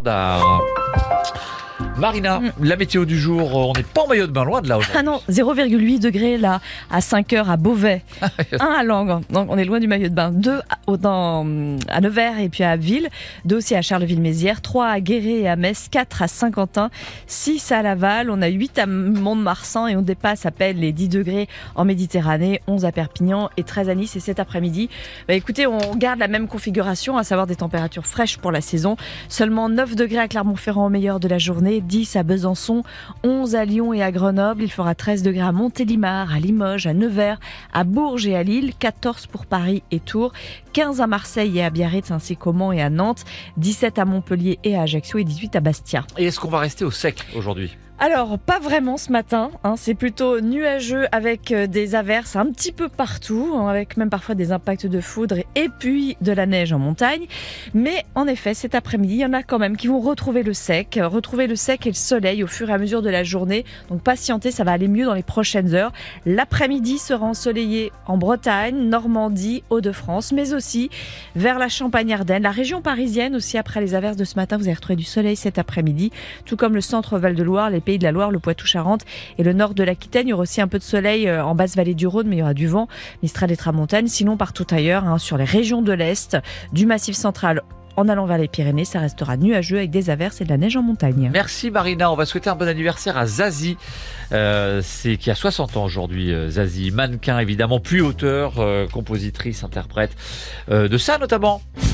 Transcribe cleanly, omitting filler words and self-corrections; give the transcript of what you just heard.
standard. Marina, la météo du jour, on n'est pas en maillot de bain, loin de là aujourd'hui. Ah non, 0,8 degrés là, à 5 heures à Beauvais, 1 à Langres, donc on est loin du maillot de bain, 2 à Nevers et puis à Abbeville, 2 aussi à Charleville-Mézières, 3 à Guéret et à Metz, 4 à Saint-Quentin, 6 à Laval, on a 8 à Mont-de-Marsan et on dépasse à peine les 10 degrés en Méditerranée, 11 à Perpignan et 13 à Nice. Et cet après-midi, écoutez, on garde la même configuration, à savoir des températures fraîches pour la saison, seulement 9 degrés à Clermont-Ferrand au meilleur de la journée, 10 à Besançon, 11 à Lyon et à Grenoble. Il fera 13 degrés à Montélimar, à Limoges, à Nevers, à Bourges et à Lille, 14 pour Paris et Tours, 15 à Marseille et à Biarritz ainsi qu'au Mans et à Nantes, 17 à Montpellier et à Ajaccio et 18 à Bastia. Et est-ce qu'on va rester au sec aujourd'hui ? Alors, pas vraiment ce matin, c'est plutôt nuageux avec des averses un petit peu partout, avec même parfois des impacts de foudre et puis de la neige en montagne. Mais en effet, cet après-midi, il y en a quand même qui vont retrouver le sec et le soleil au fur et à mesure de la journée. Donc patientez, ça va aller mieux dans les prochaines heures. L'après-midi sera ensoleillé en Bretagne, Normandie, Hauts-de-France, mais aussi vers la Champagne-Ardenne, la région parisienne aussi. Après les averses de ce matin, vous allez retrouver du soleil cet après-midi, tout comme le centre Val-de-Loire, les Pays de la Loire, le Poitou-Charentes et le nord de l'Aquitaine. Il y aura aussi un peu de soleil en basse vallée du Rhône, mais il y aura du vent, Mistral et Tramontane. Sinon, partout ailleurs, sur les régions de l'Est, du Massif central en allant vers les Pyrénées, ça restera nuageux avec des averses et de la neige en montagne. Merci Marina, on va souhaiter un bon anniversaire à Zazie, qui a 60 ans aujourd'hui. Zazie, mannequin évidemment, puis auteur, compositrice, interprète de ça notamment.